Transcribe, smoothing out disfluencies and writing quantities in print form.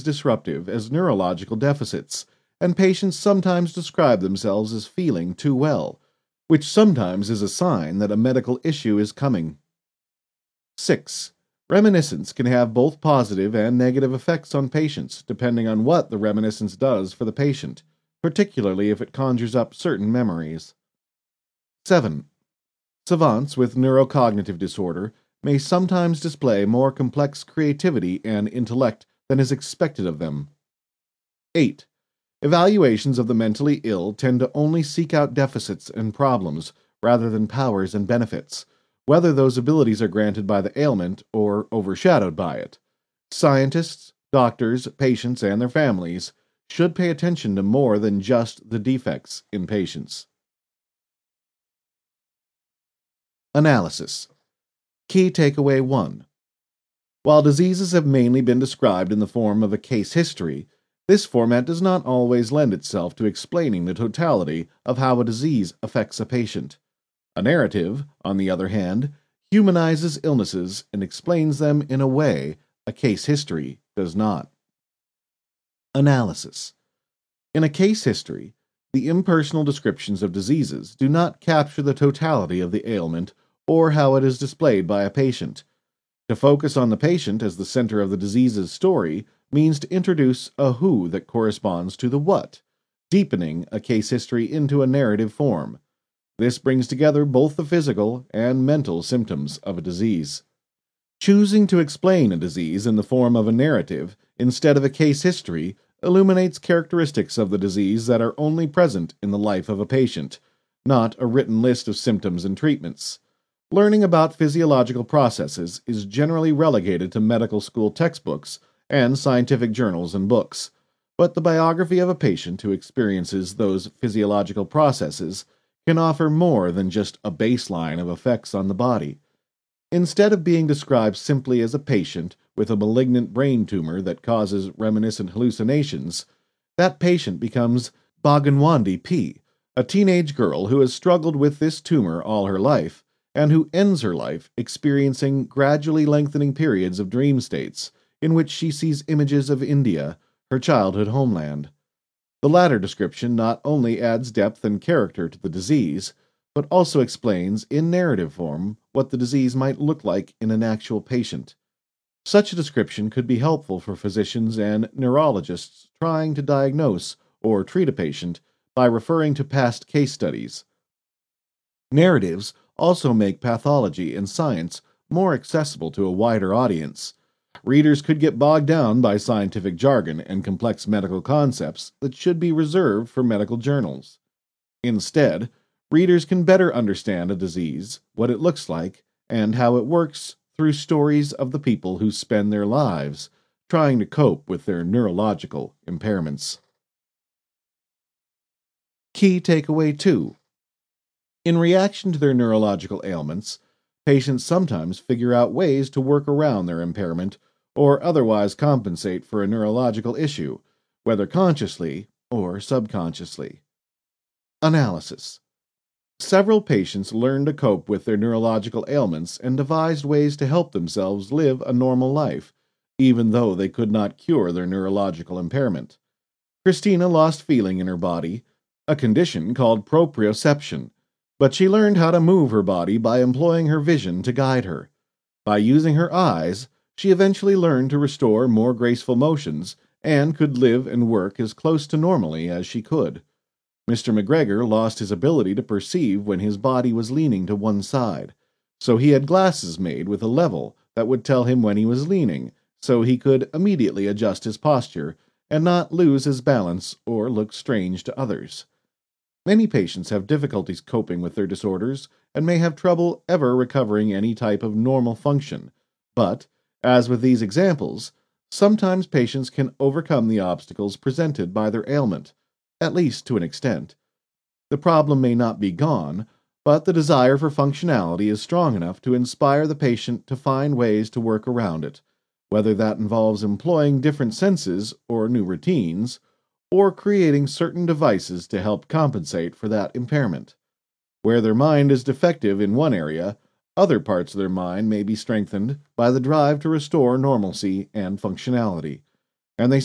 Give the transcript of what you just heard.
disruptive as neurological deficits, and patients sometimes describe themselves as feeling too well, which sometimes is a sign that a medical issue is coming. 6. Reminiscence can have both positive and negative effects on patients, depending on what the reminiscence does for the patient, particularly if it conjures up certain memories. 7. Savants with neurocognitive disorder may sometimes display more complex creativity and intellect than is expected of them. 8. Evaluations of the mentally ill tend to only seek out deficits and problems rather than powers and benefits, whether those abilities are granted by the ailment or overshadowed by it. Scientists, doctors, patients, and their families should pay attention to more than just the defects in patients. Analysis. Key takeaway 1. While diseases have mainly been described in the form of a case history, this format does not always lend itself to explaining the totality of how a disease affects a patient. A narrative, on the other hand, humanizes illnesses and explains them in a way a case history does not. Analysis. In a case history, the impersonal descriptions of diseases do not capture the totality of the ailment or how it is displayed by a patient. To focus on the patient as the center of the disease's story means to introduce a who that corresponds to the what, deepening a case history into a narrative form. This brings together both the physical and mental symptoms of a disease. Choosing to explain a disease in the form of a narrative instead of a case history illuminates characteristics of the disease that are only present in the life of a patient, not a written list of symptoms and treatments. Learning about physiological processes is generally relegated to medical school textbooks and scientific journals and books, but the biography of a patient who experiences those physiological processes can offer more than just a baseline of effects on the body. Instead of being described simply as a patient with a malignant brain tumor that causes reminiscent hallucinations, that patient becomes Bhaganwandi P., a teenage girl who has struggled with this tumor all her life, and who ends her life experiencing gradually lengthening periods of dream states in which she sees images of India, her childhood homeland. The latter description not only adds depth and character to the disease, but also explains in narrative form what the disease might look like in an actual patient. Such a description could be helpful for physicians and neurologists trying to diagnose or treat a patient by referring to past case studies. Narratives also make pathology and science more accessible to a wider audience. Readers could get bogged down by scientific jargon and complex medical concepts that should be reserved for medical journals. Instead, readers can better understand a disease, what it looks like, and how it works through stories of the people who spend their lives trying to cope with their neurological impairments. Key takeaway 2. In reaction to their neurological ailments, patients sometimes figure out ways to work around their impairment or otherwise compensate for a neurological issue, whether consciously or subconsciously. Analysis. Several patients learned to cope with their neurological ailments and devised ways to help themselves live a normal life, even though they could not cure their neurological impairment. Christina lost feeling in her body, a condition called proprioception, but she learned how to move her body by employing her vision to guide her. By using her eyes, she eventually learned to restore more graceful motions and could live and work as close to normally as she could. Mr. McGregor lost his ability to perceive when his body was leaning to one side, so he had glasses made with a level that would tell him when he was leaning, so he could immediately adjust his posture and not lose his balance or look strange to others. Many patients have difficulties coping with their disorders and may have trouble ever recovering any type of normal function, but, as with these examples, sometimes patients can overcome the obstacles presented by their ailment, at least to an extent. The problem may not be gone, but the desire for functionality is strong enough to inspire the patient to find ways to work around it, whether that involves employing different senses or new routines, or creating certain devices to help compensate for that impairment. Where their mind is defective in one area, other parts of their mind may be strengthened by the drive to restore normalcy and functionality, and they